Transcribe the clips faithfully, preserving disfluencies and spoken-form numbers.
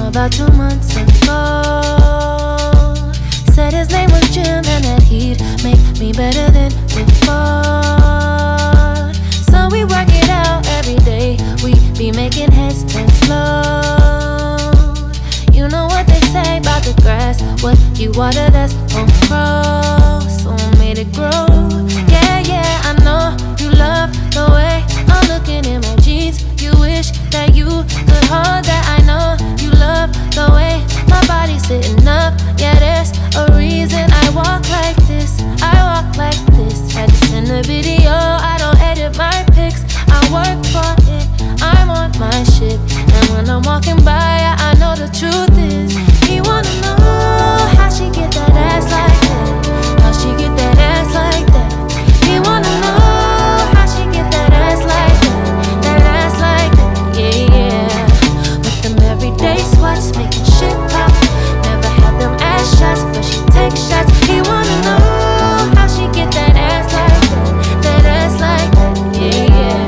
about two months ago. Said his name was Jim and that he'd make me better than before. So we work it out every day. We be making heads turn slow. You know what they say about the grass, what you water that's gon' grow. So I made it grow. Yeah, yeah, I know you love the way I'm looking in my jeans. You wish that you could hold that. I know you love the way my body's sitting up. Yeah, there's a reason I walk like this. I walk like this. Had to send a video, I don't edit my pics. I work for it, I'm on my shit. And when I'm walking by, I know the truth is he wanna know how she get that ass like that. How she get that ass like that. He wanna know how she get that ass like that. That ass like that, yeah, yeah. With them everyday squats, making shit pop. Never had them ass shots, but she take shots. He wanna know how she get that ass like that. That ass like that, yeah, yeah.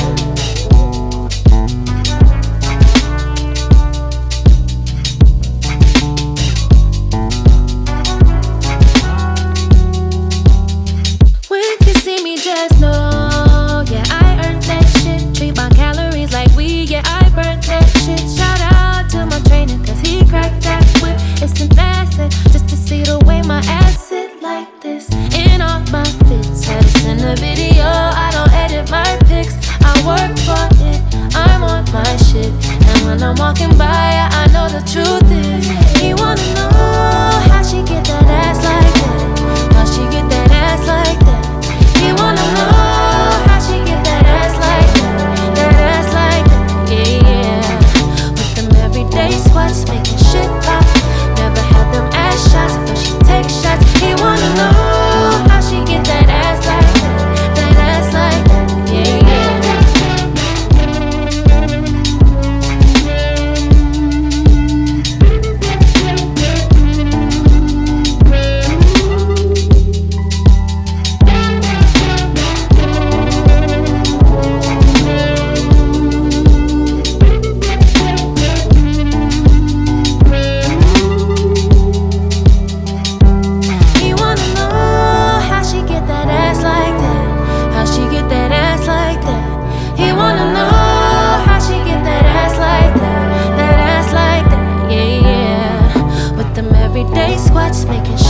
Just know, yeah, I earned that shit. Treat my calories like weed, yeah, I burnt that shit. Shout out to my trainer, cause he cracked that whip. It's an asset, just to see the way my ass sit like this. In all my fits, had to send a video, I don't edit my pics. I work for it, I'm on my shit. And when I'm walking by, I know the truth is he wanna know how she get that ass like that. How she get that ass like that. He wanna know how she get that ass like that. That ass like that, yeah, yeah. With them everyday squats, making shit pop. Never had them ass shots, but she take shots. He wanna know how she get that ass like that. That ass like that, yeah, everyday squats, making